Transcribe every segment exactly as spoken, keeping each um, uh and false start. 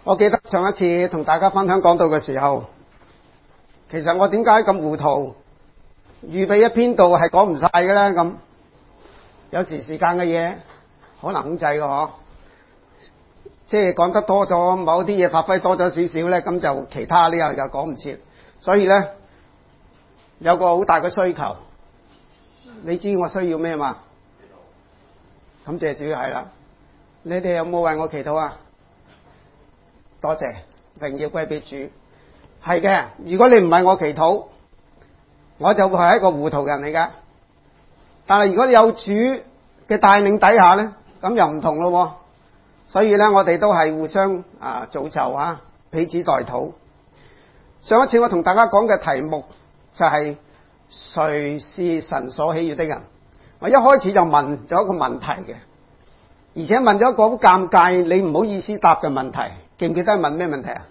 我記得上一次同大家分享講道嘅時候，其實我點解咁糊塗，預備一篇道係講唔晒嘅咧？咁有時時間嘅嘢好難控制嘅嗬，即係講得多咗，某啲嘢發揮多咗少少咧，咁就其他呢又又講唔切，所以咧有個好大嘅需求。你知我需要咩嘛？感謝主係啦，你哋有冇為我祈禱啊？多謝，榮耀歸俾主。係嘅，如果你唔為我祈禱，我就會係一個糊塗人嚟噶。但係如果你有主嘅帶領底下咧，咁又唔同咯。所以咧，我哋都係互相啊造就啊，彼此代禱。上一次我同大家講嘅題目就係誰是神所喜悅的人。我一開始就問咗一個問題嘅，而且問咗一個好尷尬，你唔好意思答嘅問題。記唔記得問咩問題啊？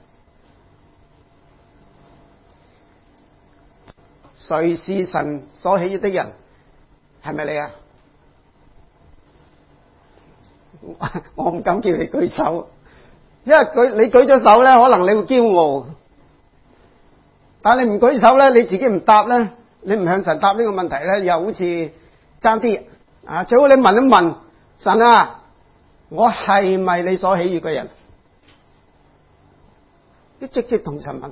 誰是神所喜悅的人？係咪你啊？我唔敢叫你舉手，因為舉你舉咗手咧，可能你會驕傲。但係你唔舉手咧，你自己唔答咧，你唔向神答呢個問題咧，又好似爭啲啊！最好你問一問神啊，我係咪你所喜悅嘅人？你直接同神問。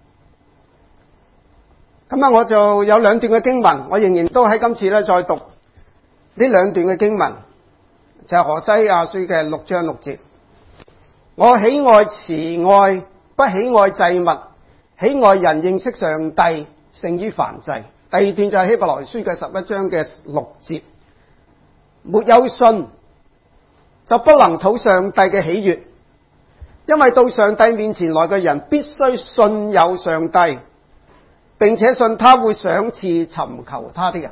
咁啊，我就有兩段嘅經文，我仍然都喺今次咧再讀呢兩段嘅經文，就係何西阿書嘅六章六節。我喜愛慈愛，不喜愛祭物，喜愛人認識上帝勝於燔祭。第二段就係希伯來書嘅十一章嘅六節。沒有信就不能討上帝嘅喜悅，因為到上帝面前來嘅人必須信有上帝，並且信他會賞賜尋求他的人。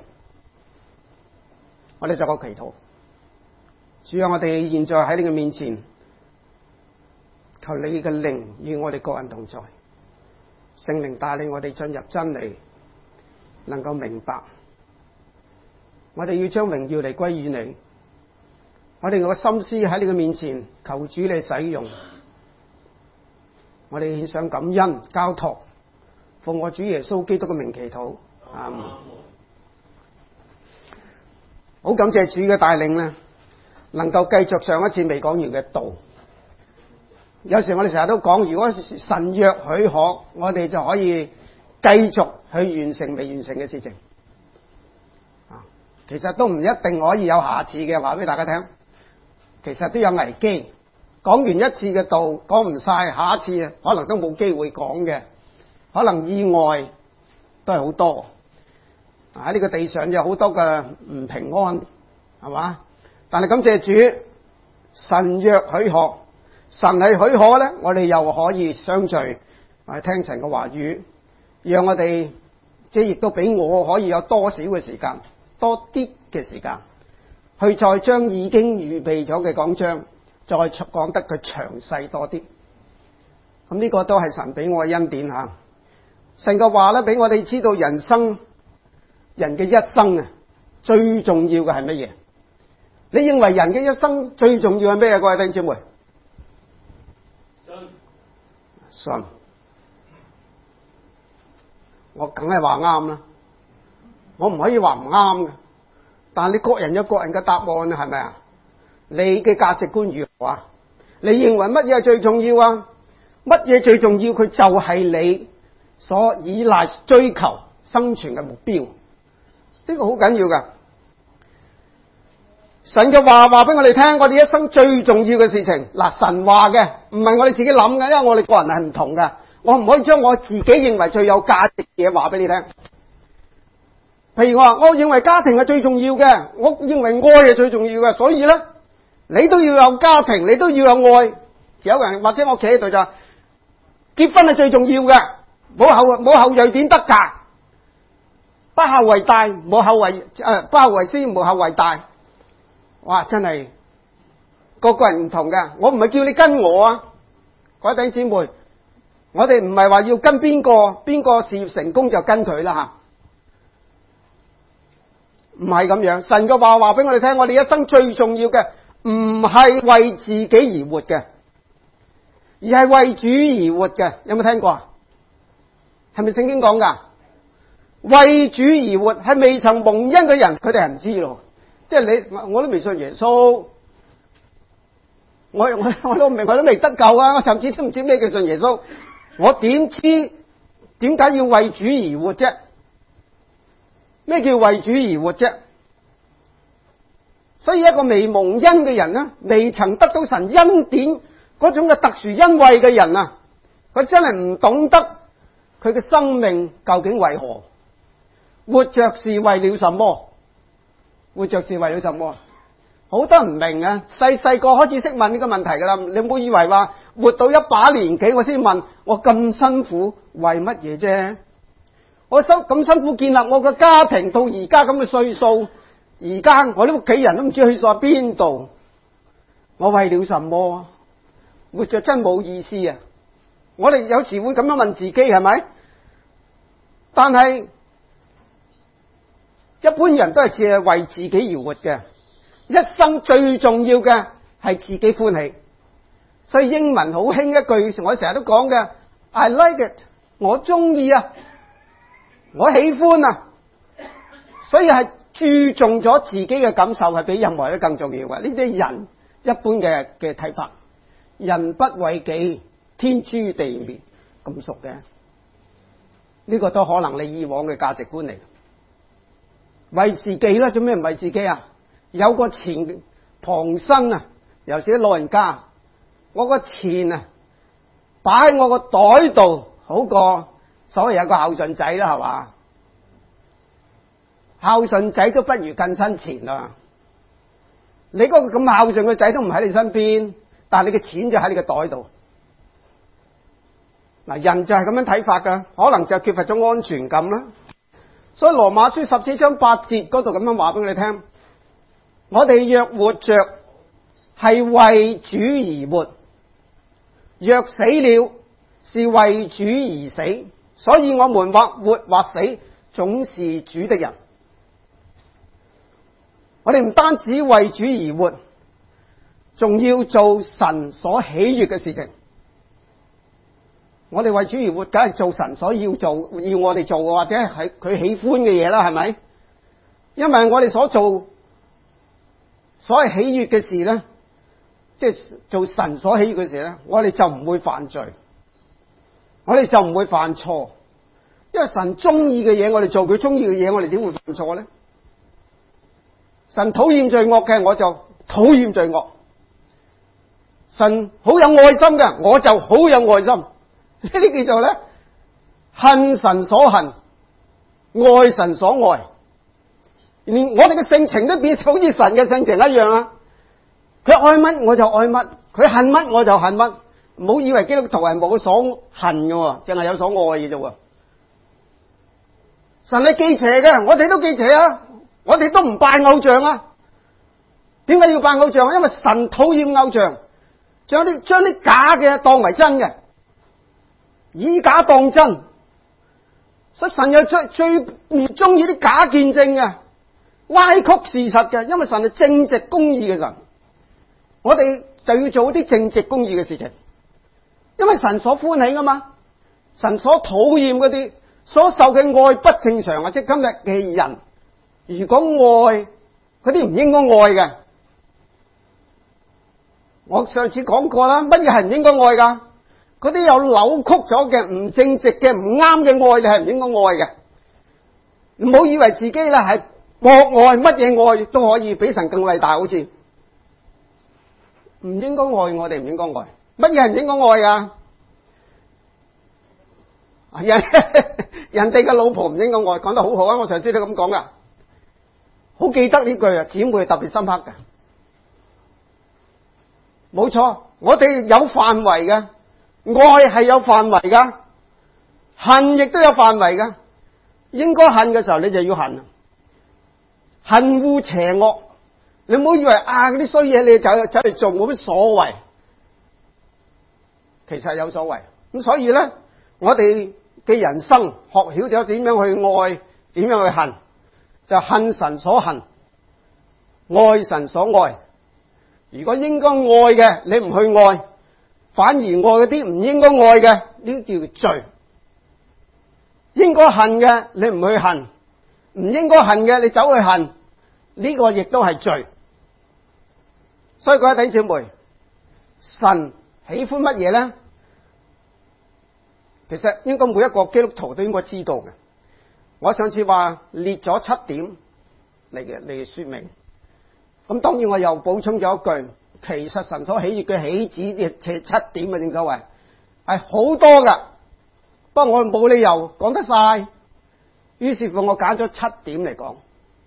我哋作個祈禱。主啊，我哋現在喺你嘅面前，求你嘅靈與我哋個人同在，聖靈帶領我哋進入真理，能夠明白。我哋要將榮耀嚟歸於你。我哋個心思喺你嘅面前，求主你使用。我哋獻上感恩交託，奉我主耶穌基督嘅名祈禱。阿們。好感謝主嘅帶領咧，能夠繼續上一次未講完嘅道。有時我哋成日都講，如果神若許可，我哋就可以繼續去完成未完成嘅事情。啊，其實都唔一定可以有下次嘅，話俾大家聽。其實都有危機，講完一次嘅道講唔晒，下一次可能都冇機會講嘅，可能意外都係好多。喺呢個地上有好多嘅唔平安，係嘛？但係感謝主，神若許可，神係許可咧，我哋又可以相聚，啊，聽神嘅話語，讓我哋即係亦都俾我可以有多少嘅時間，多啲嘅時間，去再將已經預備咗嘅講章，再講得佢詳細多啲。咁呢個都係神俾我嘅恩典吓。神嘅話咧，俾我哋知道人生人嘅一生啊，最重要嘅係乜嘢？你認為人嘅一生最重要係咩啊？各位弟兄姊妹，信，信，我梗係話啱啦，我唔可以話唔啱嘅。但係你各人有各人嘅答案，係咪啊？你嘅價值觀如何啊？你認為乜嘢係最重要啊？乜嘢最重要？佢就係你所依賴、追求、生存嘅目標。呢個好緊要噶。神嘅話話俾我哋聽，我哋一生最重要嘅事情，嗱，神話嘅，唔係我哋自己諗嘅，因為我哋個人係唔同嘅。我唔可以將我自己認為最有價值嘅嘢話俾你聽。譬如我話，我認為家庭係最重要嘅，我認為愛係最重要嘅，所以咧，你都要有家庭，你都要有愛。有個人或者我企喺度就話，結婚係最重要嘅，冇後冇後裔點得㗎？不孝為大，冇後為誒，不孝為先，冇後為大。哇！真係個個人唔同嘅，我唔係叫你跟我啊，各位弟兄姊妹，我哋唔係話要跟邊個，邊個事業成功就跟佢啦吓。唔係咁樣，神嘅話話俾我哋聽，我哋一生最重要嘅唔係為自己而活嘅， 而係為主而活嘅。有冇聽過啊？係咪聖經講噶？為主而活係未曾蒙恩嘅人，佢哋係唔知咯。即係你我我都未信耶穌，我我我都明，我都未得救啊！我甚至都唔知咩叫信耶穌，我點知點解要為主而活啫？咩叫為主而活啫？所以一個未蒙恩嘅人呢，未曾得到神恩典嗰種嘅特殊恩惠嘅人啊，佢真係唔懂得佢嘅生命究竟為何，活着是為了什麼？活着是為了什麼？好多人唔明啊！細細個開始識問呢個問題噶啦，你唔好以為話活到一把年紀我先問，我咁辛苦為乜嘢啫？我辛咁辛苦建立我個家庭，到而家咁嘅歲數，而家我啲屋企人都唔知去咗邊度，我為了什麼？活着真冇意思啊！我哋有時會咁樣問自己，係咪？但係一般人都係只係為自己而活嘅，一生最重要嘅係自己歡喜。所以英文好興一句，我成日都講嘅 I like it， 我中意啊，我喜歡啊，所以係注重咗自己嘅感受，係比任何嘢更重要嘅。呢啲人一般嘅嘅睇法，人不為己，天誅地滅，咁熟嘅，呢個都可能你以往嘅價值觀嚟。為自己啦，做咩唔為自己啊？有個錢傍身啊，尤其是啲老人家，我個錢啊擺喺我個袋度，好過所謂有個孝順仔啦，係嘛？孝順仔都不如近身錢啊！你嗰個咁孝順嘅仔都唔喺你身邊，但係你嘅錢就喺你個袋度。嗱，人就係咁樣睇法噶，可能就缺乏咗安全感啦。所以羅馬書十四章八節嗰度咁樣話俾你聽，我哋若活着係為主而活，若死了是為主而死，所以我們或活或死總是主的人。我哋唔單止為主而活，仲要做神所喜悅嘅事情。我哋為主而活，梗係做神所要做，要我哋做嘅，或者係佢喜歡嘅嘢啦，係咪？因為我哋所做所謂喜悅嘅事咧，即係做神所喜悅嘅事咧，我哋就唔會犯罪，我哋就唔會犯錯。因為神中意嘅嘢，我哋做佢中意嘅嘢，我哋點會犯錯咧？神討厭罪惡嘅，我就討厭罪惡。神好有愛心嘅，我就好有愛心。呢啲叫做咧恨神所恨，愛神所愛。連我哋嘅性情都變好似神嘅性情一樣啊！佢愛乜我就愛乜，佢恨乜我就恨乜。唔好以為基督徒係冇所恨嘅，淨係有所愛嘅啫。神係忌邪嘅，我哋都忌邪啊！我哋都唔拜偶像啊！點解要拜偶像？因為神討厭偶像，將啲將啲假嘅當為真嘅。以假當真，所以神又最最唔中意啲假見證嘅，歪曲事實嘅，因為神係正直公義嘅神，我哋就要做啲正直公義嘅事情，因為神所歡喜噶嘛，神所討厭嗰啲所受嘅愛不正常啊！即係今日嘅人，如果愛嗰啲唔應該愛嘅，我上次講過啦，乜嘢係唔應該愛噶？嗰啲有扭曲咗嘅、唔正直嘅、唔啱嘅愛，你係唔應該愛嘅。唔好以為自己咧係博愛，乜嘢愛都可以比神更偉大，好似唔應該愛，我哋唔應該愛。乜嘢係唔應該愛噶？人人哋嘅老婆唔應該愛，講得好好啊！我上次都咁講噶，好記得呢句啊，姊妹特別深刻嘅。冇錯，我哋有範圍嘅。愛係有範圍噶，恨亦都有範圍噶。應該恨嘅時候，你就要恨，恨惡邪惡。你唔好以為啊嗰啲衰嘢你走走嚟做冇乜所謂，其實係有所謂。咁所以咧，我哋嘅人生學曉咗點樣去愛，點樣去恨，就恨神所恨，愛神所愛。如果應該愛嘅，你唔去愛， 反而愛嗰啲唔應該愛嘅，呢啲叫罪。應該恨嘅你唔去恨，唔應該恨嘅你走去恨，呢個亦都係罪。所以各位弟兄姊妹，神喜歡乜嘢咧？其實應該每一個基督徒都應該知道嘅。我上次話列咗七點嚟嘅嚟說明，咁當然我又補充咗一句，其實神所喜悅嘅喜指嘅七點嘅，正所謂係好多噶，不過我冇理由講得晒，於是乎我揀咗七點嚟講。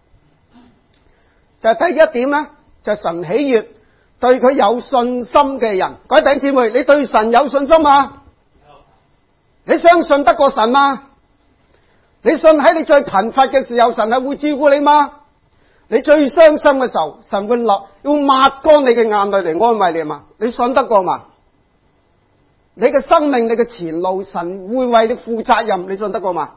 就係第一點咧，就係神喜悅對佢有信心嘅人。各位弟兄姊妹，你對神有信心嗎？你相信得過神嗎？你信喺你最貧乏嘅時候，神係會照顧你嗎？你最傷心嘅時候，神會落要抹乾你嘅眼淚嚟安慰你嘛？你信得過嘛？你嘅生命、你嘅前路，神會為你負責任，你信得過嘛？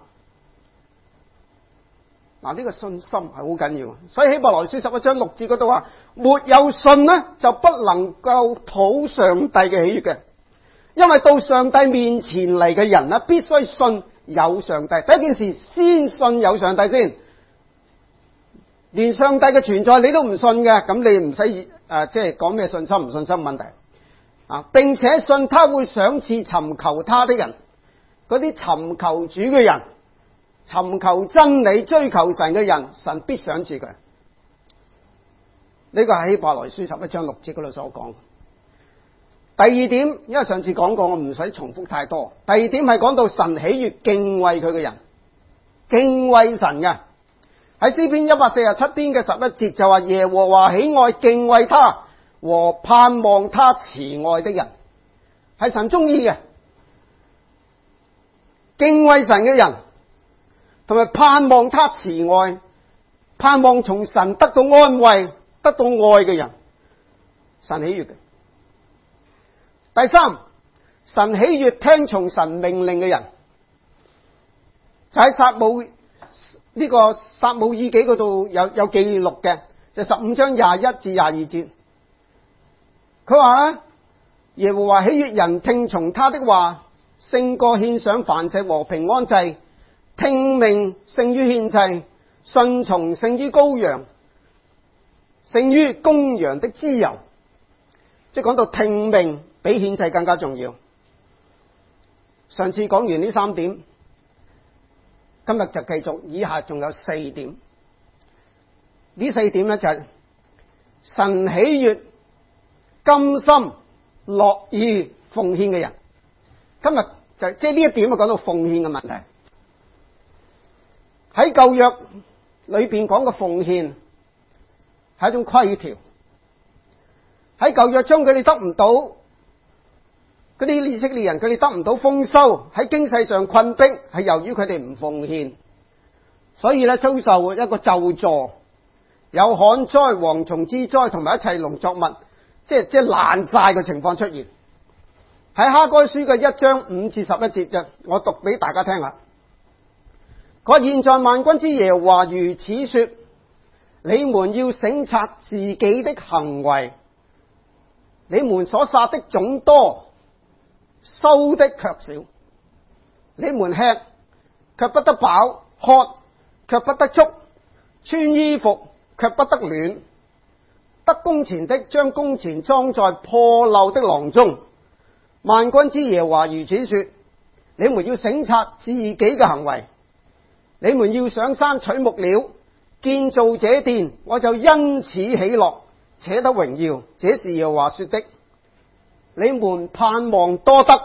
嗱，呢個信心係好緊要，所以希伯來書十一章六節嗰度話，沒有信呢，就不能夠討上帝嘅喜悅嘅，因為到上帝面前嚟嘅人呢，必須信有上帝。第一件事，先信有上帝先。連上帝嘅存在你都唔信嘅，咁你唔使誒，即係講咩信心唔信心問題啊，並且信他會賞賜尋求他的人，嗰啲尋求主嘅人，尋求真理、追求神嘅人，神必賞賜佢。呢個係希伯來書十一章六節嗰度所講。第二點，因為上次講過，我唔使重複太多。第二點係講到神喜悅敬畏佢嘅人，敬畏神嘅。喺詩篇一百四十七篇嘅十一節就話，耶和華喜愛敬畏他和盼望他慈愛的人，係神中意嘅。敬畏神嘅人同埋盼望他慈愛，盼望從神得到安慰、得到愛嘅人，神喜悅嘅。第三，神喜悅聽從神命令嘅人，就喺撒母呢、這個撒母耳記嗰度有有記錄嘅，就十五章廿一至廿二節。佢話咧，耶和華喜悅人聽從他的話，勝過獻上燔祭和平安祭，聽命勝於獻祭，順從勝於羔羊，勝於公羊的脂油。即係講到聽命比獻祭更加重要。上次講完呢三點，今日就繼續，以下仲有四點。呢四點咧就係神喜悅、甘心、樂意奉獻嘅人。今日就即係呢一點啊，講到奉獻嘅問題。喺舊約裏邊講嘅奉獻係一種規條。喺舊約中佢哋得唔到嗰啲以色列人，佢哋得唔到豐收，喺經濟上困迫，係由於佢哋唔奉獻，所以咧遭受一個咒詛，有旱災、蝗蟲之災同埋一切農作物即係即係爛晒嘅情況出現。喺哈該書嘅一章五至十一節嘅，我讀俾大家聽下。佢話，現在萬軍之耶和華如此說：你們要省察自己的行為，你們所撒的種多，收的卻少。你們吃卻不得飽，喝卻不得足，穿衣服卻不得暖。得工錢的將工錢裝在破漏的囊中。萬軍之耶和華如此說：你們要省察自己嘅行為，你們要上山取木料，建造這殿，我就因此喜樂，且得榮耀。這是耶和華說的。你們盼望多得，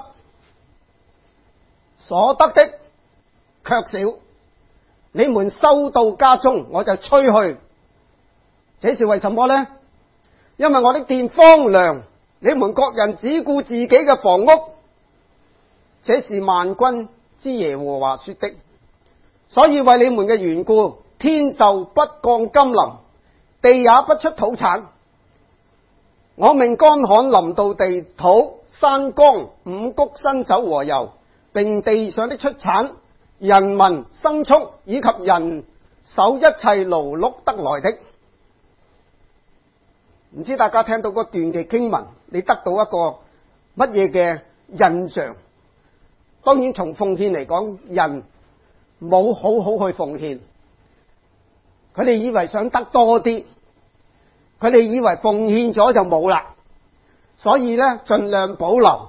所得的卻少。你們收到家中，我就吹去。這是為什麼呢？因為我的殿荒涼，你們各人只顧自己嘅房屋。這是萬軍之耶和華說的。所以為你們嘅緣故，天就不降甘霖，地也不出土產。我命乾旱臨到地土、山岡、五穀、新酒和油，並地上的出產、人民、牲畜以及人手一切勞碌得來的。唔知大家聽到嗰段嘅經文，你得到一個乜嘢嘅印象。當然從奉獻嚟講，人冇好好去奉獻，佢哋以為想得多啲，佢哋以為奉獻咗就冇啦，所以咧盡量保留。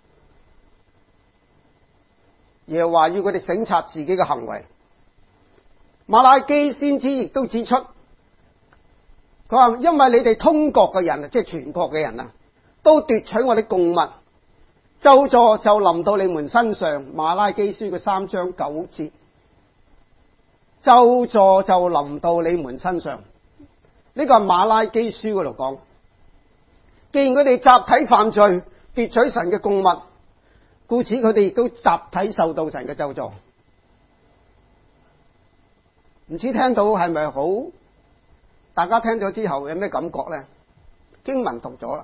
耶和華要佢哋省察自己嘅行為。馬拉基先知亦都指出，佢話因為你哋通國嘅人啊，即係全國嘅人啊，都奪取我啲供物，咒詛就臨到你們身上。馬拉基書嘅三章九節，咒詛就臨到你們身上。呢個係馬拉基書嗰度講，既然佢哋集體犯罪，奪取神嘅供物，故此佢哋亦都集體受到神嘅咒詛。唔知聽到係咪好？大家聽咗之後有咩感覺呢？經文讀咗啦，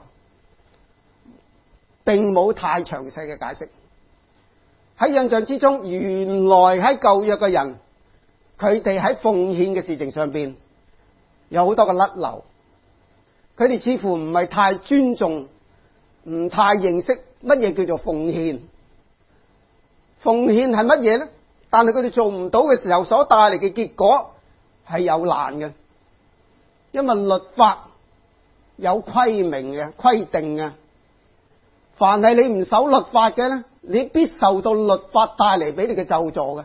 並冇太詳細嘅解釋。喺印象之中，原來喺舊約嘅人，佢哋喺奉獻嘅事情上邊有好多嘅甩漏，佢哋似乎唔係太尊重，唔太認識乜嘢叫做奉獻。奉獻係乜嘢呢？但係佢哋做唔到嘅時候，所帶嚟嘅結果係有難嘅，因為律法有規明嘅規定嘅，凡係你唔守律法嘅咧，你必受到律法帶嚟俾你嘅咒詛嘅。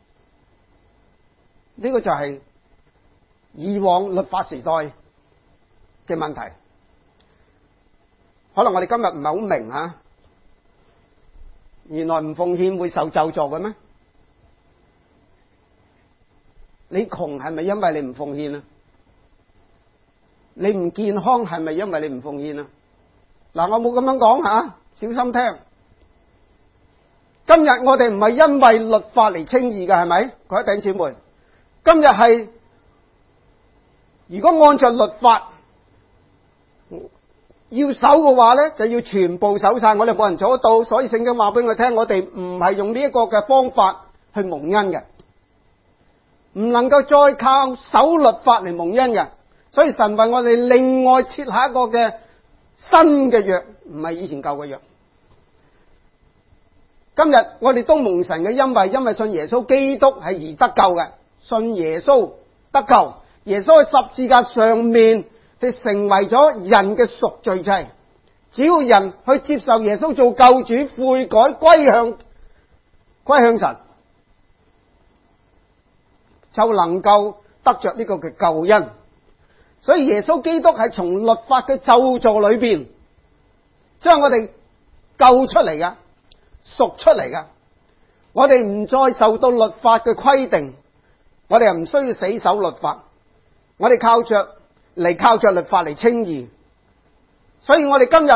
呢個就係以往律法時代嘅問題。可能我哋今日唔係好明吓，原來唔奉獻會受咒詛嘅咩？你窮係咪因為你唔奉獻啊？你唔健康係咪因為你唔奉獻啊？嗱，我冇咁樣講吓，小心聽。今日我哋唔係因為律法嚟稱義嘅，係咪？各位弟兄姊妹，今日係如果按照律法要守嘅話咧，就要全部守晒。我哋冇人做得到，所以聖經話俾我聽，我哋唔係用呢一個嘅方法去蒙恩嘅。唔能夠再靠守律法嚟蒙恩嘅，所以神為我哋另外設下一個嘅新嘅約，唔係以前舊嘅約。今日我哋都蒙神嘅恩惠，因為信耶穌基督係而得救嘅，信耶穌得救，耶穌喺十字架上面，佢成為咗人嘅贖罪祭。只要人去接受耶穌做救主，悔改歸向歸向神，就能夠得着呢個嘅救恩。所以耶穌基督係從律法嘅咒詛裏邊將我哋救出嚟噶，贖出嚟噶。我哋唔再受到律法嘅規定，我哋又唔需要死守律法，我哋靠着嚟靠着律法嚟稱義。所以我哋今日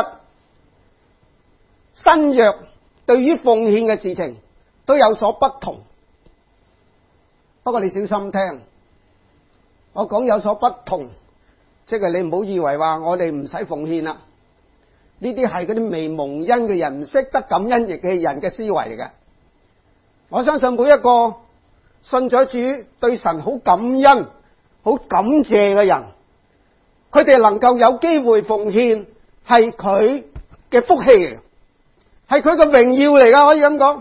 新約對於奉獻嘅事情都有所不同。不過你小心聽，我講有所不同，即係你唔好以為話我哋唔使奉獻啦。呢啲係嗰啲未蒙恩嘅人，唔識得感恩嘅人嘅思維嚟嘅。我相信每一個信咗主、對神好感恩、好感謝嘅人，佢哋能夠有機會奉獻，係佢嘅福氣嚟，係佢嘅榮耀嚟噶，可以咁講。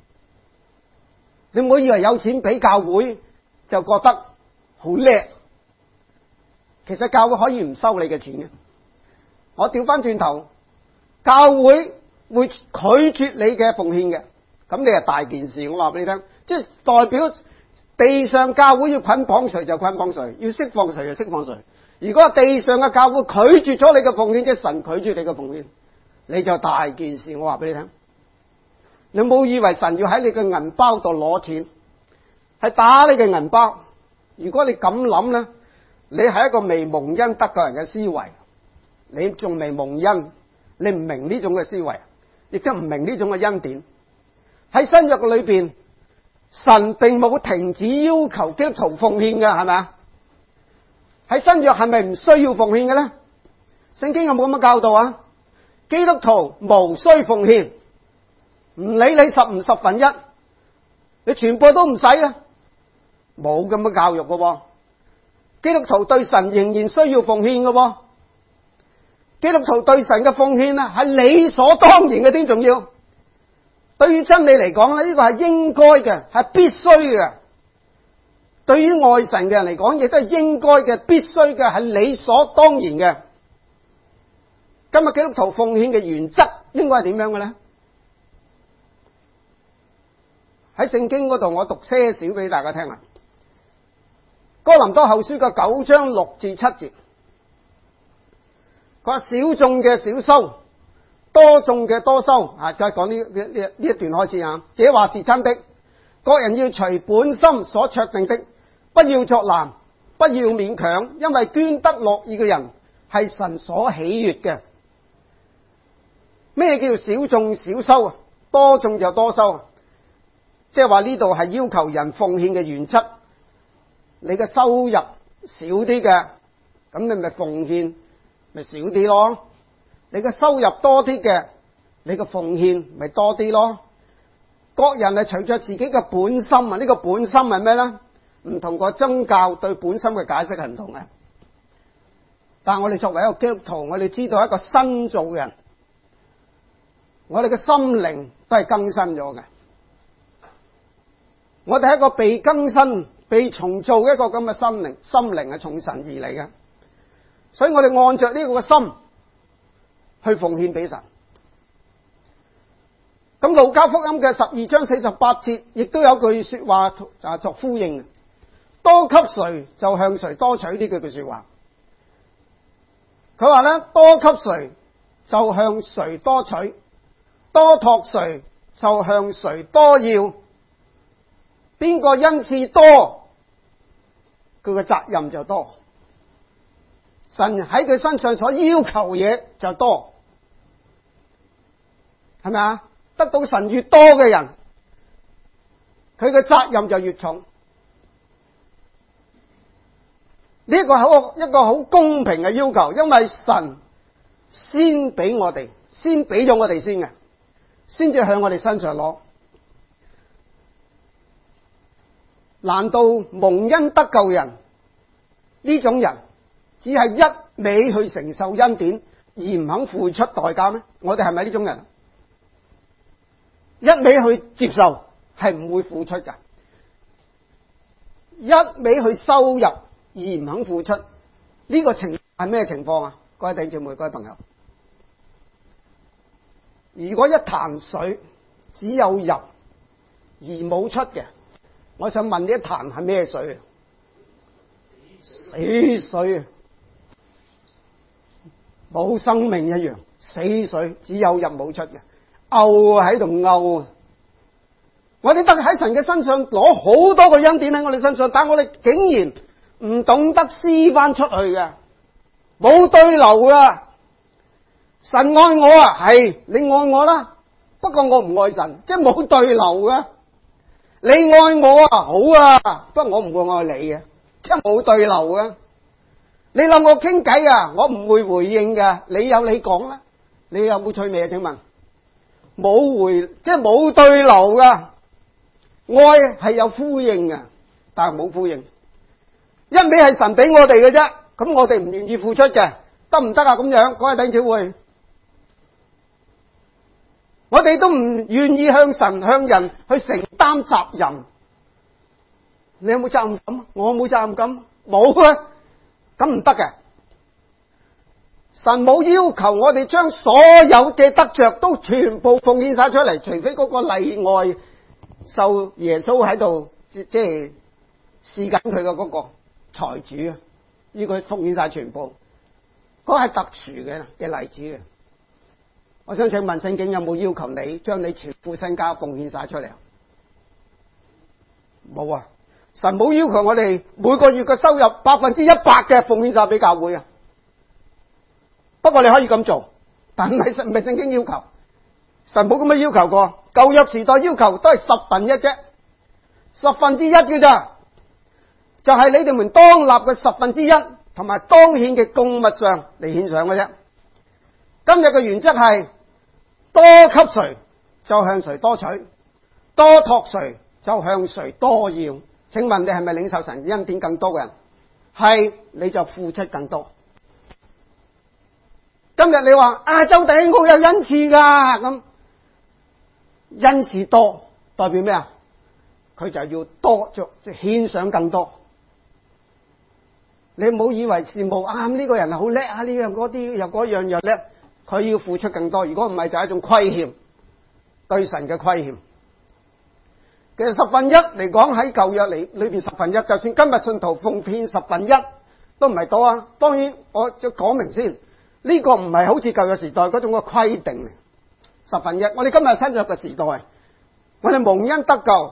你唔好以為有錢俾教會就覺得好叻，其實教會可以唔收你嘅錢嘅。我調翻轉頭，教會會拒絕你嘅奉獻嘅，咁你係大件事。我話俾你聽，即係代表地上教會要捆綁誰就捆綁誰，要釋放誰就釋放誰。如果地上嘅教會拒絕咗你嘅奉獻，即係神拒絕你嘅奉獻，你就大件事。我話俾你聽。你冇以為神要喺你嘅銀包度攞錢，係打你嘅銀包。如果你咁諗咧，你係一個未蒙恩得救人嘅思維，你仲未蒙恩，你唔明呢種嘅思維，亦都唔明呢種嘅恩典。喺新約嘅裏邊，神並冇停止要求基督徒奉獻嘅，係咪啊？喺新約係咪唔需要奉獻嘅咧？聖經有冇咁嘅教導啊？基督徒無需奉獻。唔理你十唔十分一，你全部都唔使啊！冇咁嘅教育嘅喎，基督徒對神仍然需要奉獻嘅喎。 基督徒對神嘅奉獻咧係理所當然嘅，添重要。對於真理嚟講咧，呢個係應該嘅，係必須嘅。對於愛神嘅人嚟講，亦都係應該嘅、必須嘅，係理所當然嘅。今日基督徒奉獻嘅原則應該係點樣嘅咧？喺聖經嗰度，我讀些少俾大家聽啊。哥林多後書嘅九章六至七節，佢話少種嘅少收，多種嘅多收。啊，再講呢呢呢一段開始啊。這話是真的，各人要隨本心所酌定的，不要作難，不要勉強，因為捐得樂意嘅人係神所喜悅嘅。咩叫少種少收啊？多種就多收啊？即係話呢度係要求人奉獻嘅原則。你嘅收入少啲嘅，咁你咪奉獻咪少啲咯。你嘅收入多啲嘅，你嘅奉獻咪多啲咯。各人係隨着自己嘅本心啊，呢個本心係咩咧？唔同個宗教對本心嘅解釋係唔同嘅。但係我哋作為一個基督徒，我哋知道一個新造嘅人，我哋嘅心靈都係更新咗嘅。我哋係一個被更新、被重造嘅一個咁嘅心靈，心靈係從神而嚟嘅。所以我哋按着呢個心去奉獻俾神。咁路加福音嘅十二章四十八節，亦都有句說話就作呼應，多給誰就向誰多取，呢句句說話。佢話咧，多給誰就向誰多取，多託誰就向誰多要。邊個恩賜多，佢嘅責任就多。神喺佢身上所要求嘢就多，係咪啊？得到神越多嘅人，佢嘅責任就越重。呢一個係一個好公平嘅要求，因為神先俾我哋，先俾咗我哋先嘅，先至向我哋身上攞。難道蒙恩得救人呢種人只係一味去承受恩典而唔肯付出代價咩？我哋係咪呢種人？一味去接受係唔會付出㗎，一味去收入而唔肯付出，呢個情係咩情況啊？各位弟兄姊妹、各位朋友，如果一潭水只有入而冇出嘅，我想問呢一潭係咩水啊？死水啊！冇生命一樣，死水只有入冇出嘅，漚喺度漚啊！我哋得喺神嘅身上攞好多個恩典喺我哋身上，但我哋竟然唔懂得施翻出去嘅，冇對流啊！神愛我啊，係你愛我啦，不過我唔愛神，即係冇對流嘅。你愛我啊，好啊，不過我唔會愛你嘅，即係冇對流嘅。你諗我傾偈啊，我唔會回應嘅，你有你講啦。你有冇趣味啊？請問冇回，即係冇對流㗎。愛係有呼應嘅，但係冇呼應。一味係神俾我哋嘅啫，咁我哋唔願意付出嘅，得唔得啊？咁樣各位弟兄姊妹，我哋都唔願意向神向人去承擔責任。你有冇責任感？我冇責任感，冇啊，咁唔得嘅。神冇要求我哋將所有嘅得着都全部奉獻晒出嚟，除非嗰個例外受耶穌喺度即即係試緊佢嘅嗰個財主啊，呢個奉獻晒全部，嗰係特殊嘅嘅例子嘅。我想請問聖經有冇要求你將你全副身家奉獻晒出嚟啊？冇啊！神冇要求我哋每個月嘅收入百分之一百嘅奉獻晒俾教會啊。不過你可以咁做，但唔係唔係聖經要求，神冇咁嘅要求過。舊約時代要求都係十分一啫，十分之一嘅咋，就係、是、你哋們當立嘅十分之一，同埋當獻嘅供物上嚟獻上嘅啫。今日嘅原則係多給誰就向誰多取，多託誰就向誰多要。請問你係咪領受神恩典更多嘅人？係，你就付出更多。 今日你話啊，周弟兄好有恩賜㗎，咁恩賜多代表咩啊？佢就要多做，即係獻上更多。你唔好以為羨慕啊，呢個人好叻啊，呢樣嗰啲又嗰樣又叻，佢要付出更多。如果唔係就係一種虧欠，對神嘅虧欠。其實十分一嚟講喺舊約嚟裏邊十分一，就算今日信徒奉獻十分一都唔係多啊。當然我就講明先，呢個唔係好似舊約時代嗰種嘅規定嚟。十分一，我哋今日新約嘅時代，我哋蒙恩得救。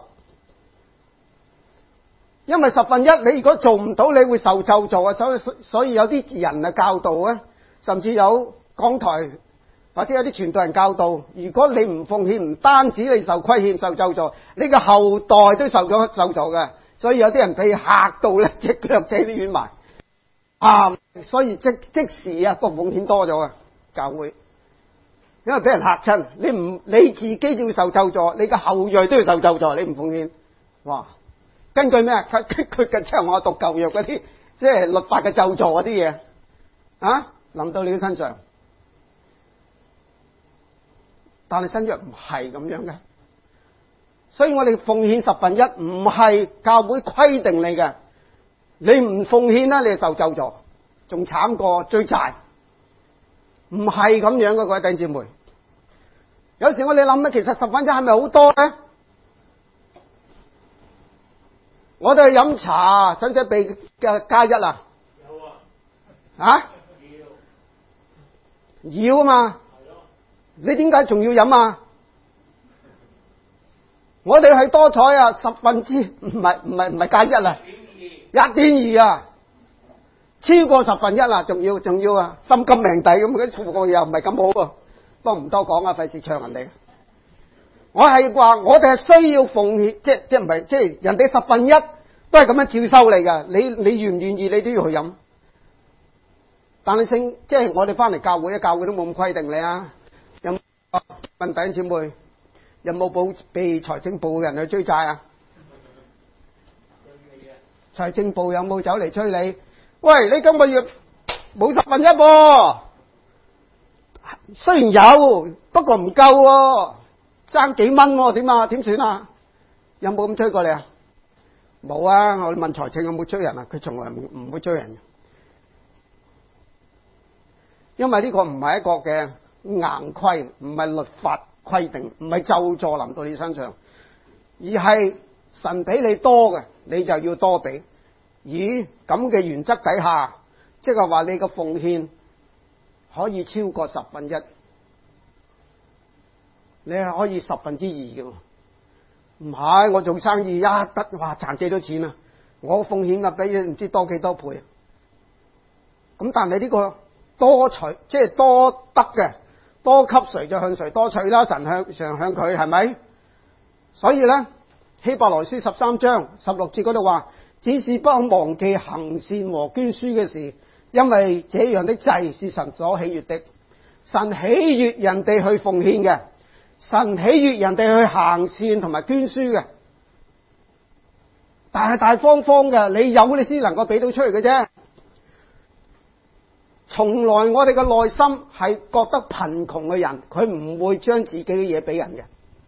因為十分一，你如果做唔到，你會受咒詛啊！所以所以有啲人啊教導啊，甚至有講台或者有啲傳道人教導，如果你唔奉獻，唔單止你受虧欠、受咒詛，你嘅後代都受咗咒詛嘅。所以有啲人被嚇到咧，隻腳仔都軟埋啊！所以即即時啊，個奉獻多咗啊，教會，因為俾人嚇親，你唔你自己就要受咒詛，你嘅後裔都要受咒詛，你唔奉獻，哇！根據咩？佢佢嘅即係我讀舊約嗰啲，即係律法嘅咒詛嗰啲嘢啊，臨到你嘅身上。但係新約唔係咁樣嘅，所以我哋奉獻十分一唔係教會規定你嘅，你唔奉獻啦，你就受咒詛，仲慘過追債。唔係咁樣嘅，各位弟兄姊妹。有時我哋諗咧，其實十分一係咪好多咧？我哋去飲茶，使唔使俾嘅加一啊？有啊。啊？要。要啊嘛。係咯。你點解仲要飲啊？我哋係多彩啊，十分之唔係唔係唔係加一啊，一點二啊，超過十分一啊，仲要仲要啊，心甘命抵咁嘅情況又唔係咁好喎，多唔多講啊？費事唱人哋。我係話我哋係需要奉獻，即即唔係即係人哋十分一都係咁樣照收你㗎。你你願唔願意你都要去飲。但係聖即係我哋翻嚟教會咧，教會都冇咁規定你啊。有冇問弟兄姊妹有冇報被財政部嘅人去追債啊？財政部有冇走嚟催你？喂，你今個月冇十分一喎，雖然有，不過唔夠喎。爭幾蚊喎？點啊？點算啊？有冇咁追過你啊？冇啊！我哋問財政有冇追人啊？佢從來唔唔會追人嘅，因為呢個唔係一個嘅硬規，唔係律法規定，唔係咒詛臨到你身上，而係神俾你多嘅，你就要多俾。以咁嘅原則底下，即係話你個奉獻可以超過十分一。你係可以十分之二嘅，唔係我做生意一得哇賺幾多錢啊！我奉獻啊比唔知多幾多倍。咁但係呢個多取即係多得嘅，多給誰就向誰多取啦。神向上向佢係咪？所以咧希伯來書十三章十六節嗰度話，只是不忘記行善和捐輸嘅事，因為這樣的祭是神所喜悅的。神喜悅人哋去奉獻嘅。神喜悅人哋去行善同埋捐輸嘅，大大方方嘅，你有你先能夠俾到出嚟嘅啫。從來我哋嘅內心係覺得貧窮嘅人，佢唔會將自己嘅嘢俾人嘅，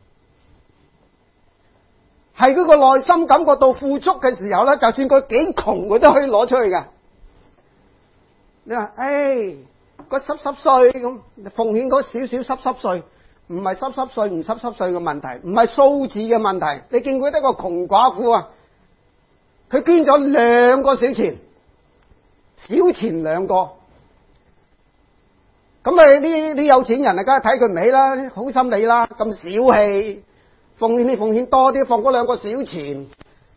係佢個內心感覺到富足嘅時候咧，就算佢幾窮，佢都可以攞出去嘅。你話，誒，個濕濕碎咁，奉獻嗰少少濕濕碎。唔係濕濕碎唔濕濕碎嘅問題，唔係數字嘅問題。你見佢得個窮寡婦啊，佢捐咗兩個小錢，小錢兩個。咁啊啲啲有錢人啊，梗係睇佢唔起啦，好心理啦，咁小氣，奉獻你奉獻多啲，放嗰兩個小錢，即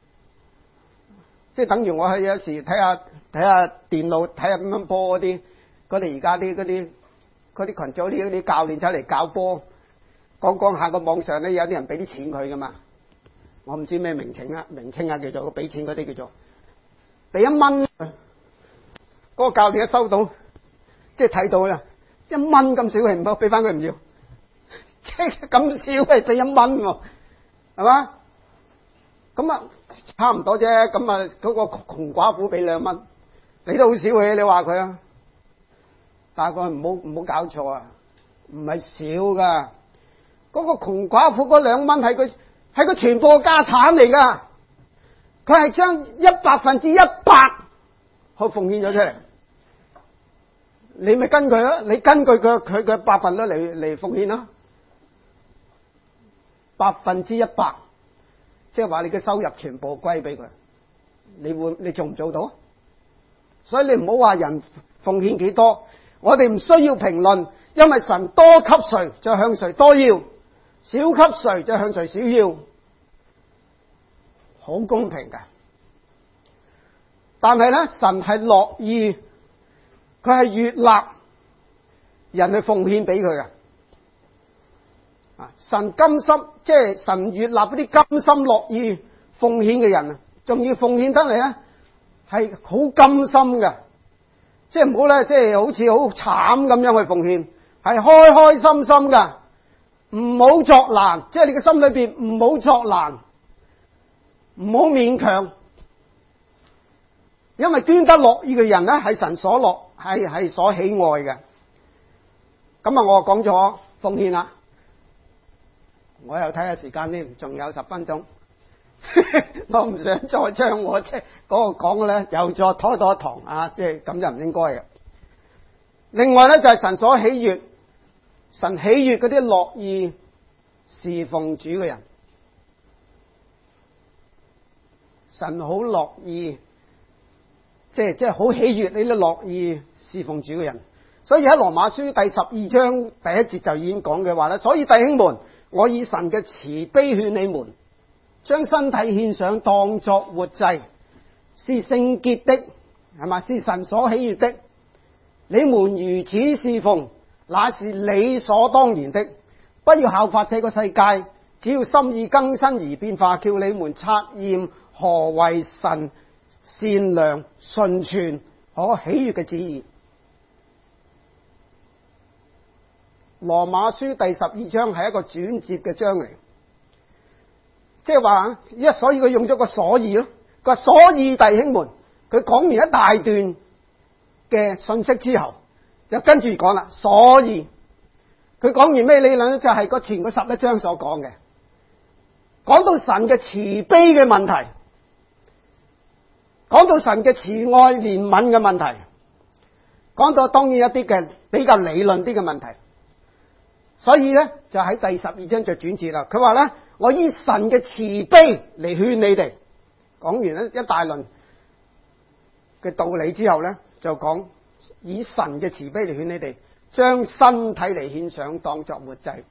係等於我去有時睇下睇下電腦，睇下乒乓波嗰啲，佢哋而家啲嗰啲嗰啲群組啲嗰啲教練走嚟教波。講講下個網上咧，有啲人俾啲錢佢噶嘛，我唔知咩名稱啊，名稱啊叫做俾錢嗰啲叫做俾一蚊，嗰、嗰個教練一收到，即係睇到啦，一蚊咁少係唔好俾翻佢唔要，即係咁少係俾一蚊喎，係嘛？咁啊差唔多啫，咁啊嗰個窮寡婦俾兩蚊，你都好少氣，你話佢啊？ 但係佢唔好唔好搞錯啊，唔係少噶。嗰個窮寡婦嗰兩蚊係佢係佢全部嘅家產嚟噶，佢係將一百分之一百去奉獻咗出嚟。你咪跟佢啦，你根據佢佢嘅百分率嚟嚟奉獻啦，百分之一百，即係話你嘅收入全部歸俾佢，你會你做唔做到？所以你唔好話人奉獻幾多，我哋唔需要評論，因為神多給誰就向誰多要，少給誰就向誰少要，好公平嘅。但係咧，神係樂意，佢係悅納人去奉獻俾佢嘅。啊，神甘心，即係神悅納嗰啲甘心樂意奉獻嘅人啊，仲要奉獻得嚟咧，係好甘心嘅，即係唔好咧，即係好似好慘咁樣去奉獻，係開開心心嘅，唔好作難，即係你嘅心裏邊唔好作難，唔好勉強。因為捐得樂意嘅人咧，係神所樂，係係所喜愛嘅。咁啊，我講咗奉獻啦，我又睇下時間添，仲有十分鐘，我唔想再將我即係嗰個講嘅咧，又再拖多一堂啊！即係咁就唔應該嘅。另外咧就係神所喜悅，神喜悅嗰啲樂意侍奉主嘅人，神好樂意。即係即係好喜悅你都樂意侍奉主嘅人，所以喺羅馬書第十二章第一節就已經講嘅話咧，所以弟兄們，我以神嘅慈悲勸你們，將身體獻上當作活祭，是聖潔的，係嘛？是神所喜悅的。你們如此侍奉，那是理所當然的。不要效法這個世界，只要心意更新而變化，叫你們察驗何為神善良、純全、可喜悅嘅旨意。羅馬書第十二章係一個轉折嘅章嚟，即係話一所以佢用咗個所以咯。佢話所以弟兄們，佢講完一大段嘅信息之後，就跟住講啦。所以佢講完咩理論咧？就係個前個十一章所講嘅，講到神嘅慈悲嘅問題。講到神嘅慈愛憐憫嘅問題，講到當然一啲嘅比較理論啲嘅問題，所以咧就喺第十二章就轉折啦。佢話咧，我以神嘅慈悲嚟勸你哋。講完咧一大輪嘅道理之後咧，就講以神嘅慈悲嚟勸你哋，將身體嚟獻上當作活祭。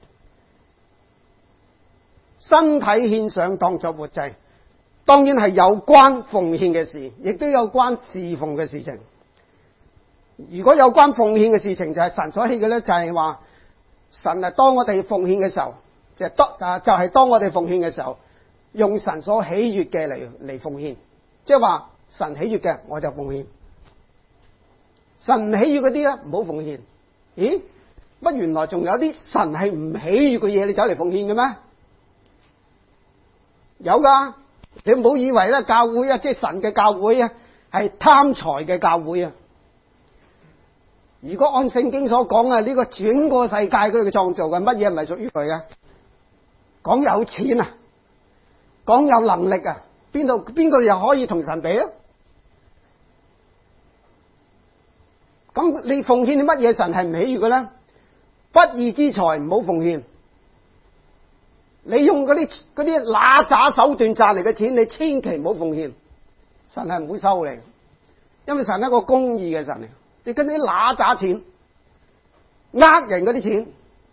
身體獻上當作活祭，當然係有關奉獻嘅事，亦都有關侍奉嘅事情。如果有關奉獻嘅事情，就係神所喜嘅咧，就係話神係當我哋奉獻嘅時候，就係當啊，就係當我哋奉獻嘅時候，用神所喜悅嘅嚟嚟奉獻，即係話神喜悅嘅我就奉獻，神唔喜悅嗰啲咧唔好奉獻。咦？乜原來仲有啲神係唔喜悅嘅嘢，你走嚟奉獻嘅咩？有噶。你唔好以為咧教會啊，即係神嘅教會啊，係貪財嘅教會啊。如果按聖經所講啊，呢個整個世界佢哋創造嘅乜嘢唔係屬於佢嘅？講有錢啊，講有能力啊，邊度邊個又可以同神比啊？咁你奉獻啲乜嘢神係唔喜悅嘅咧？不義之財唔好奉獻。你用嗰啲嗰啲揦詐手段賺嚟嘅錢，你千祈唔好奉獻，神係唔會收你，因為神係一個公義嘅神嚟。你跟啲揦詐錢，呃人嗰啲錢，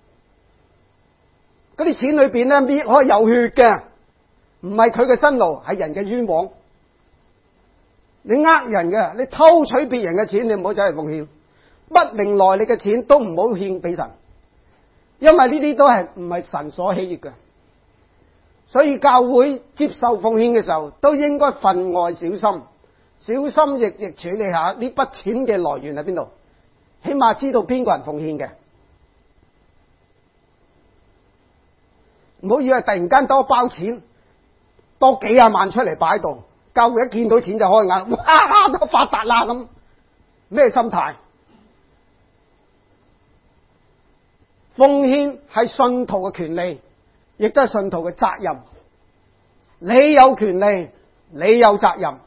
嗰啲錢裏邊咧搣可以有血嘅，唔係佢嘅辛勞，係人嘅冤枉。你呃人嘅，你偷取別人嘅錢，你唔好走嚟奉獻。不明來歷嘅錢都唔好獻俾神，因為呢啲都係唔係神所喜悅嘅。所以教會接受奉獻嘅時候，都應該分外小心，小心翼翼處理下呢筆錢嘅來源喺邊度，起碼知道邊個人奉獻嘅。唔好以為突然間多包錢，多幾廿萬出嚟擺度，教會一見到錢就開眼，哇都發達啦咁，咩心態？ 奉獻係信徒嘅權利，亦都係信徒嘅責任。你有權利，你有責任。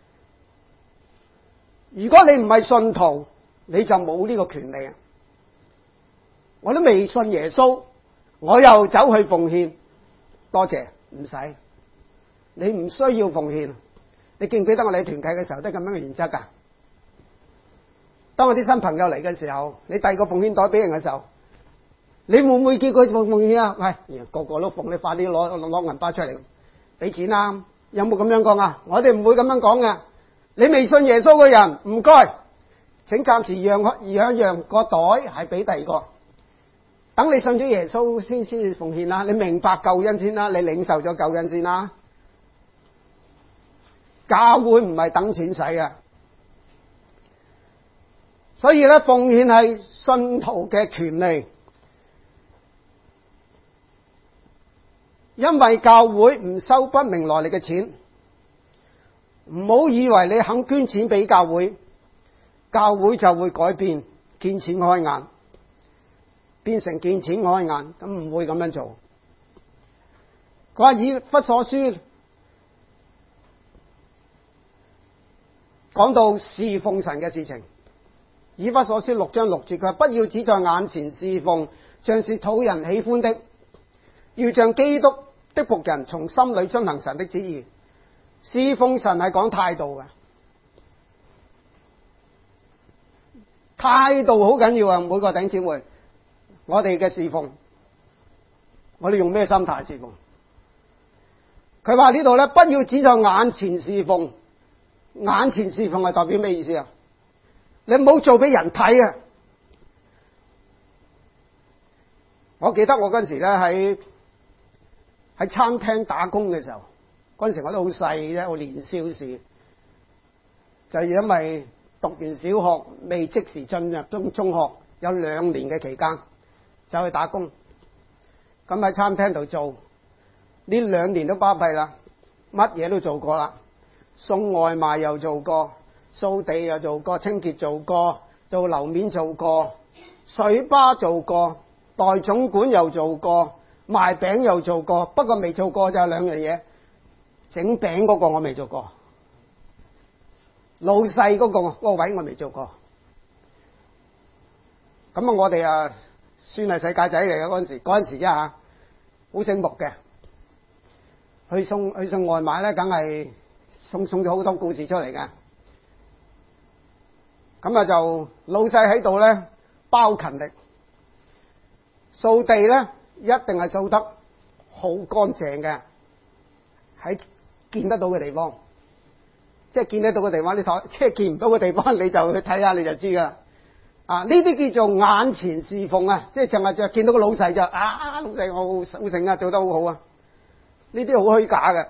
如果你唔係信徒，你就冇呢個權利啊！我都未信耶穌，我又走去奉獻，多謝，唔使。你唔需要奉獻。你記唔記得我哋團契嘅時候都係咁樣嘅原則㗎？當我啲新朋友嚟嘅時候，你遞個奉獻袋俾人嘅時候，你會唔會叫佢奉奉獻啊？喂，個個都奉，你快啲攞攞銀包出嚟俾錢啦！有冇咁樣講啊？我哋唔會咁樣講嘅。你未信耶穌嘅人，唔該，請暫時讓讓一讓個袋係俾第二個。等你信咗耶穌先先至奉獻啦。你明白救恩先啦，你領受咗救恩先啦。教會唔係等錢使嘅，所以咧奉獻係信徒嘅權利。因為教會唔收不明來歷嘅錢，唔好以為你肯捐錢俾教會，教會就會改變，見錢開眼，變成見錢開眼，咁唔會咁樣做。佢話以弗所書講到侍奉神嘅事情，以弗所書六章六節，佢話不要只在眼前侍奉，像是討人喜歡的，要像基督的僕人，從心裏遵行神的旨意。侍奉神係講態度嘅，態度好緊要啊！每個弟兄姊妹，我哋嘅侍奉，我哋用咩心態侍奉？佢話呢度咧，不要只在眼前侍奉。眼前侍奉係代表咩意思啊？你唔好做俾人睇啊！我記得我嗰陣時咧喺喺餐廳打工嘅時候，嗰陣時我都好細啫，我年少時，就因為讀完小學未即時進入中中學，有兩年嘅期間就去打工。咁喺餐廳度做呢兩年都巴閉啦，乜嘢都做過啦。送外賣又做過，掃地又做過，清潔做過，做樓面做過，水吧做過，代總管又做過，賣餅又做過。不過未做過就係兩樣嘢，整餅嗰個我未做過，老細嗰個嗰個位我未做過。咁啊，我哋啊算係世界仔嚟嘅嗰陣時，嗰陣時啫嚇，好醒目嘅。去送去送外賣咧，梗係送送咗好多故事出嚟嘅。咁啊就老細喺度咧，包勤力，掃地咧一定係掃得好乾淨嘅，喺見得到嘅地方，即係見得到嘅地方，你睇即係見唔到嘅地方，你就去睇下你就知噶啦。啊，呢啲叫做眼前侍奉啊，即係淨係就見到個老細就啊，老細我好好醒啊，做得好好啊。呢啲好虛假嘅，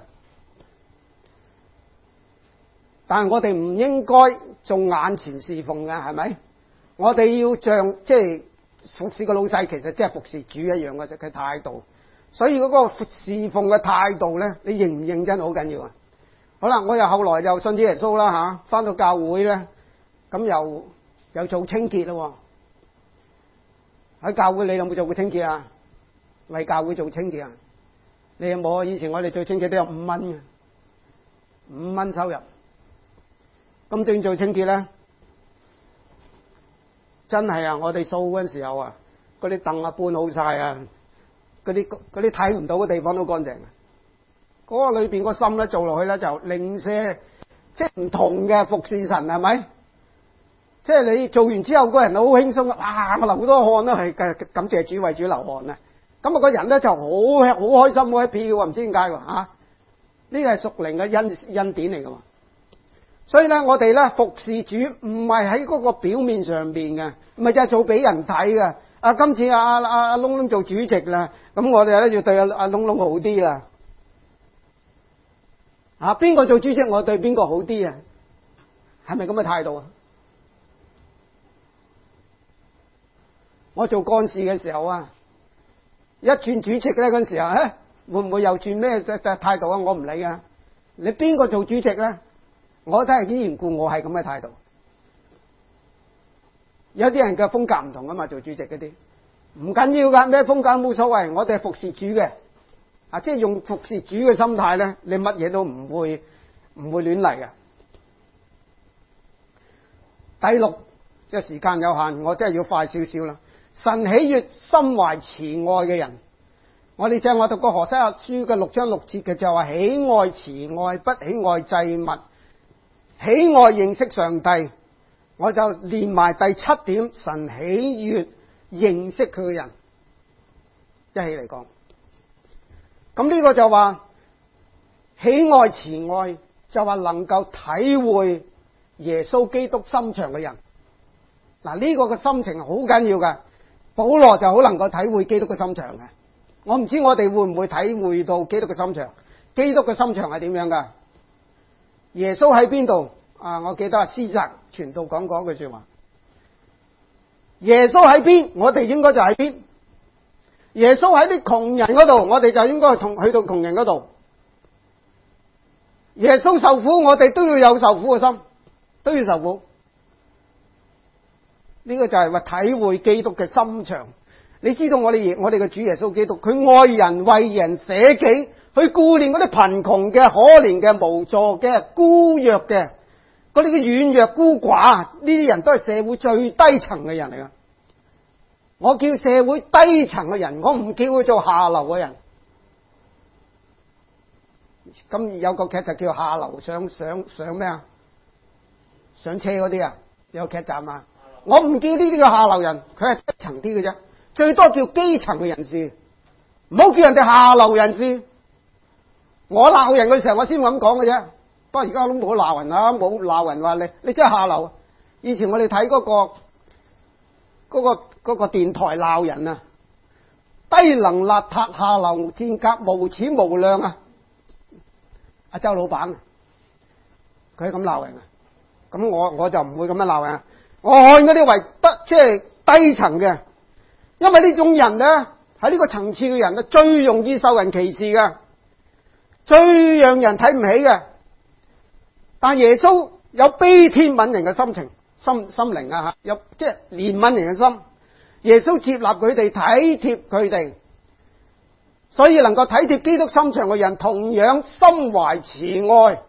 但係我哋唔應該做眼前侍奉嘅，係咪？我哋要像即係服侍個老細，其實即係服侍主一樣嘅啫，佢態度。所以嗰個侍奉嘅態度咧，你認唔認真好緊要啊！好啦，我又後來又信咗耶穌啦嚇，返到教會咧，咁又又做清潔咯。喺教會你有冇做過清潔啊？為教會做清潔啊？你有冇啊？以前我哋做清潔都有五蚊嘅，五蚊收入。咁點做清潔咧？真係啊！我哋掃嗰陣時候啊，嗰啲凳啊搬好晒啊，嗰啲嗰啲睇唔到嘅地方都乾淨。嗰個裏邊個心咧做落去咧就零舍，即係唔同嘅服侍神係咪？即係你做完之後個人好輕鬆啊！哇！我流好多汗都係感謝主為主流汗啊！咁啊，個人咧就好好開心，好 happy 嘅，唔知點解喎嚇？呢個係屬靈嘅恩恩典嚟嘅嘛。所以咧，我哋咧服侍主唔係喺嗰個表面上邊嘅，唔係就係做俾人睇嘅。啊，今次阿阿阿窿窿做主席啦，咁我哋咧要對阿阿窿窿好啲啦。啊，邊個做主席，我對邊個好啲啊？係咪咁嘅態度啊？我做幹事嘅時候啊，一轉主席咧嗰陣時候，誒會唔會又轉咩嘅嘅態度啊？我唔理啊！你邊個做主席咧？我都係依然故我係咁嘅態度。有啲人嘅風格唔同啊嘛，做主席嗰啲， 唔緊要㗎，咩風格冇所謂，我哋係服侍主嘅，啊，即係用服侍主嘅心態咧，你乜嘢都唔會唔會亂嚟嘅。第六，即係時間有限，我真係要快少少啦。神喜悅心懷慈愛嘅人，我哋正我讀過何西阿書嘅六章六節嘅就話喜愛慈愛，不喜愛祭物，喜愛認識上帝。我就連埋第七點，神喜悅認識佢嘅人，一起嚟講。咁呢個就話喜愛慈愛，就話能夠體會耶穌基督心腸嘅人。嗱，呢個嘅心情好緊要嘅。保羅就好能夠體會基督嘅心腸嘅。我唔知我哋會唔會體會到基督嘅心腸？基督嘅心腸係點樣噶？耶穌喺邊度？啊，我記得阿施澤傳道講過一句說話：耶穌喺邊，我哋應該就喺邊。耶穌喺啲窮人嗰度，我哋就應該同去到窮人嗰度。耶穌受苦，我哋都要有受苦嘅心，都要受苦。呢個就係話體會基督嘅心腸。你知道我哋我哋嘅主耶穌基督，佢愛人為人捨己，去顧念嗰啲貧窮嘅、可憐嘅、無助嘅、孤弱嘅。嗰啲嘅軟弱孤寡，呢啲人都係社會最低層嘅人嚟噶。我叫社會低層嘅人，我唔叫佢做下流嘅人。咁有個劇就叫下流上上上咩啊？上車嗰啲啊，有個劇集啊。我唔叫呢啲嘅下流人，佢係低層啲嘅啫，最多叫基層嘅人士，唔好叫人哋下流人士。我鬧人嘅時候，我先咁講嘅啫。不過而家都冇鬧人啦，冇鬧人話你，你真係下流。以前我哋睇嗰個嗰個嗰個電台鬧人啊，低能邋遢下流賤格無恥無量啊！阿周老闆，佢係咁鬧人啊。咁我我就唔會咁樣鬧人，我看嗰啲為得即係低層嘅，因為呢種人咧喺呢個層次嘅人咧最容易受人歧視嘅，最讓人睇唔起嘅。但耶穌有悲天憫人嘅心情，心心靈啊吓，有即係憐憫人嘅心。耶穌接納佢哋，體貼佢哋，所以能夠體貼基督心腸嘅人，同樣心懷慈愛。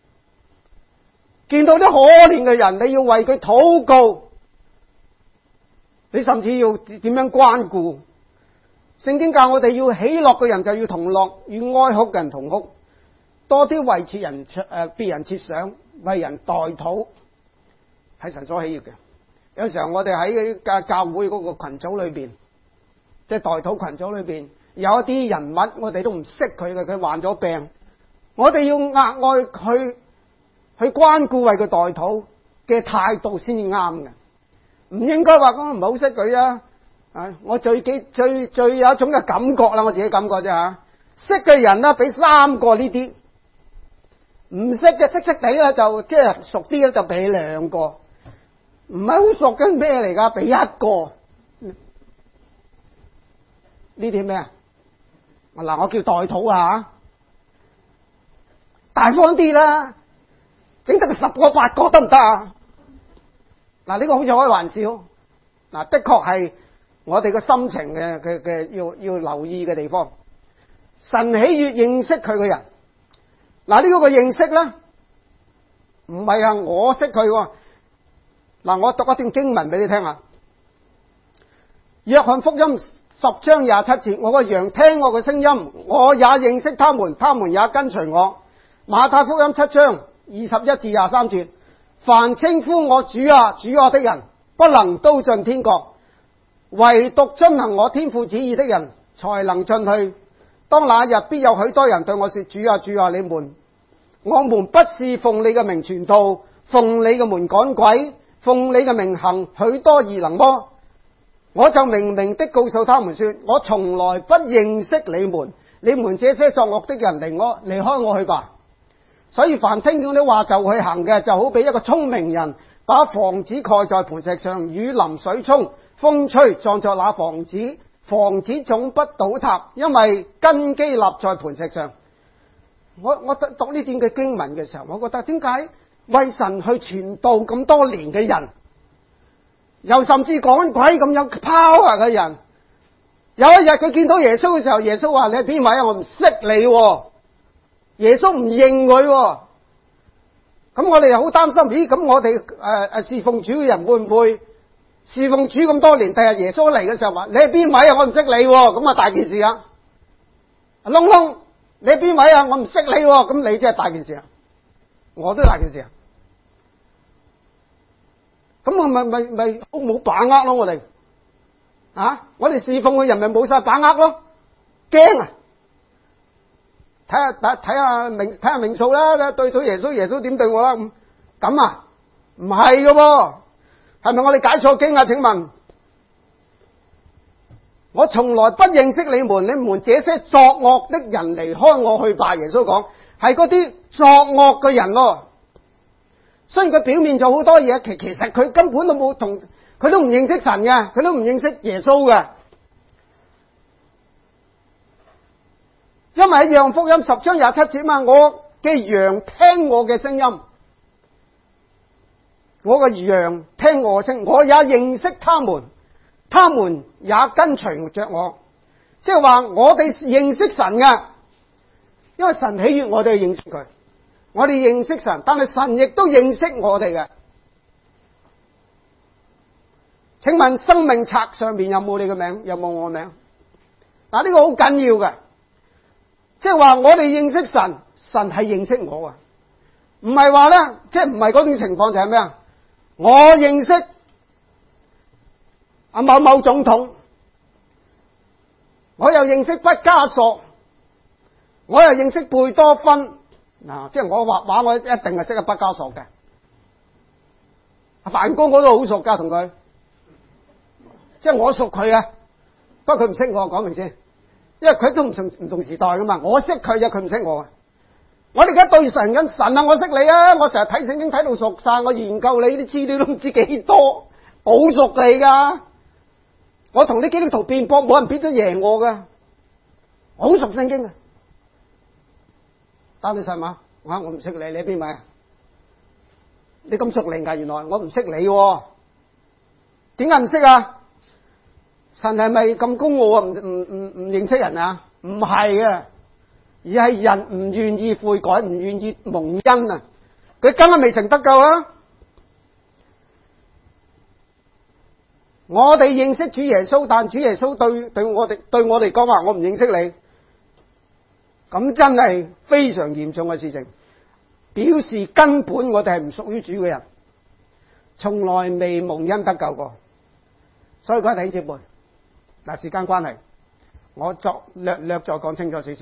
見到啲可憐嘅人，你要為佢禱告，你甚至要點樣關顧。聖經教我哋要喜樂嘅人就要同樂，與哀哭嘅人同哭。多啲為切人誒別人設想，為人代禱，係神所喜悅嘅。有時候我哋喺教教會嗰個群組裏邊，即係代禱群組裏邊，有一啲人物我哋都唔識佢嘅，佢患咗病，我哋要額外去去關顧為佢代禱嘅態度先至啱嘅，唔應該話我唔好識佢啊！啊，我最幾最最有一種嘅感覺啦，我自己感覺啫吓，識嘅人啦，俾三個呢啲。唔識嘅識識地啦，就即係熟啲咧，就俾兩個；唔係好熟嘅咩嚟噶？俾一個。呢啲咩啊？嗱，我叫代禱啊，大方啲啦，整得個十個八個得唔得啊？嗱，呢個好似開玩笑。嗱，的確係我哋個心情嘅嘅嘅要要留意嘅地方。神喜悅認識佢嘅人。嗱，呢個個認識咧，唔係啊，我識佢喎。嗱，我讀一段經文俾你聽啊。約翰福音十章廿七節，我個羊聽我嘅聲音，我也認識他們，他們也跟隨我。馬太福音七章二十一至廿三節，凡稱呼我主啊主啊的人，不能都進天國，唯獨遵行我天父旨意的人，才能進去。當那日必有許多人對我說：主啊主啊，你們我們不是奉你嘅名傳道，奉你嘅門趕鬼，奉你嘅名行許多異能麼？我就明明的告訴他們說：我從來不認識你們，你們這些作惡的人，離我離開我去吧。所以凡聽見啲話就去行嘅，就好比一個聰明人把房子蓋在磐石上，雨淋水沖，風吹撞着那房子，房子總不倒塌，因為根基立在磐石上。我我讀呢段嘅經文嘅時候，我覺得點解為神去傳道咁多年嘅人，又甚至趕鬼咁有 power 嘅人， 有一日佢見到耶穌嘅時候，耶穌話：你係邊位啊？我唔識你喎。耶穌唔認佢喎。咁我哋又好擔心，咦？咁我哋誒誒侍奉主嘅人會唔會侍奉主咁多年，第日耶穌嚟嘅時候話：你係邊位啊？我唔識你喎。咁啊大件事啊！窿窿，你係邊位啊？我唔識你喎。咁你真係大件事啊！我都大件事啊！咁我咪咪咪好冇把握咯，我哋啊，我哋侍奉嘅人咪冇晒把握咯，驚啊！睇下睇睇下命睇下命數啦，對到耶穌，耶穌點對我啦？咁咁啊，唔係㗎喎，係咪我哋解錯經啊？請問，我從來不認識你們，你們這些作惡的人離開我去吧。耶穌講係嗰啲作惡嘅人咯。雖然佢表面做好多嘢，其其實佢根本都冇同，佢都唔認識神嘅，佢都唔認識耶穌嘅。因為喺約翰福音十章廿七節嘛，我嘅羊聽我嘅聲音，我嘅羊聽我嘅聲，我也認識他們，他們也跟隨着我。即係話我哋認識神嘅，因為神喜悅我哋認識佢。我哋認識神，但係神亦都認識我哋嘅。請問生命冊上面有冇你嘅名？有冇我名？嗱，呢個好緊要嘅，即係話我哋認識神，神係認識我啊，唔係話咧，即係唔係嗰種情況就係咩啊？我認識阿某某總統，我又認識畢加索，我又認識貝多芬。嗱，即係我畫畫，我一定係識阿畢加索嘅。阿梵高我都好熟噶，同佢，即係我熟佢啊。不過佢唔識我，講明先，因為佢都唔同唔同時代噶嘛。我識佢啫，佢唔識我啊。我哋而家對神緊，神啊，我識你啊！我成日睇聖經睇到熟晒，我研究你啲資料都唔知幾多，好熟你噶。我同啲基督徒辯駁，冇人辯得贏我噶，好熟聖經啊！打你晒嘛？我我唔識你，你喺邊位啊？你咁熟靈噶？原來我唔識你，點解唔識啊？神係咪咁高傲啊？唔唔唔唔認識人啊？唔係嘅，而係人唔願意悔改，唔願意蒙恩啊！佢根本未曾得救啊！我哋認識主耶穌，但主耶穌對對我哋對我哋講話，我唔認識你。咁真係非常嚴重嘅事情，表示根本我哋係唔屬於主嘅人，從來未蒙恩得救過。所以各位弟兄姊妹，嗱，時間關係，我作略略再講清楚少少。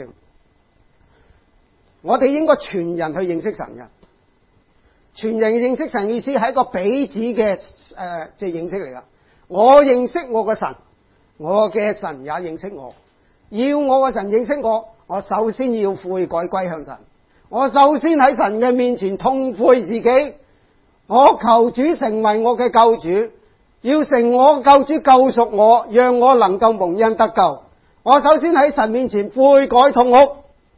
我哋應該全人去認識神嘅，全人認識神意思係一個彼此嘅誒，即係認識嚟噶。我認識我嘅神，我嘅神也認識我。要我嘅神認識我，我首先要悔改歸向神。我首先喺神嘅面前痛悔自己，我求主成為我嘅救主，要成我救主救贖我，讓我能夠蒙恩得救。我首先喺神面前悔改痛哭，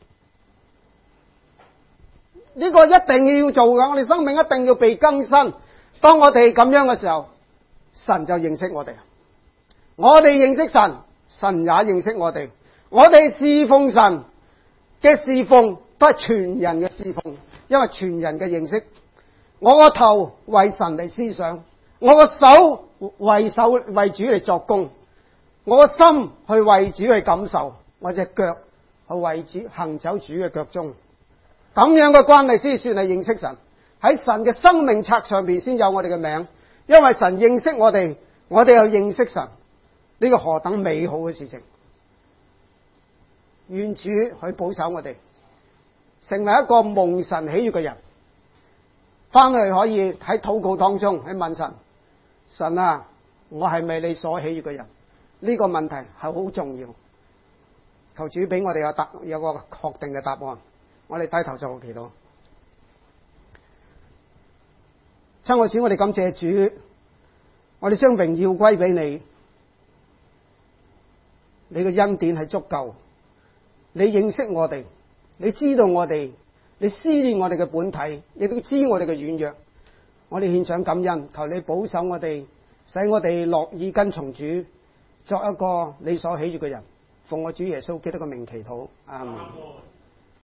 呢個一定要做㗎。我哋生命一定要被更新。當我哋咁樣嘅時候，神就認識我哋。我哋認識神，神也認識我哋。我哋侍奉神嘅侍奉都係全人嘅侍奉，因為全人嘅認識。我個頭為神嚟思想，我個手為手為主嚟作工，我個心去為主去感受，我隻腳去為主行走主嘅腳蹤。咁樣嘅關係先算係認識神。喺神嘅生命冊上邊先有我哋嘅名，因為神認識我哋，我哋又認識神，呢個何等美好嘅事情！願主去保守我哋，成為一個蒙神喜悅嘅人。翻去可以喺禱告當中去問神：神啊，我係咪你所喜悅嘅人？呢個問題係好重要。求主俾我哋有答有個確定嘅答案。我哋低頭做個祈禱。親愛主，我哋感謝主，我哋將榮耀歸俾你。你嘅恩典係足夠。你認識我哋，你知道我哋，你思念我哋嘅本體，亦都知我哋嘅軟弱。我哋獻上感恩，求你保守我哋，使我哋樂意跟從主， 作一個你所喜悅嘅人。奉我主耶穌基督嘅名祈禱，阿門。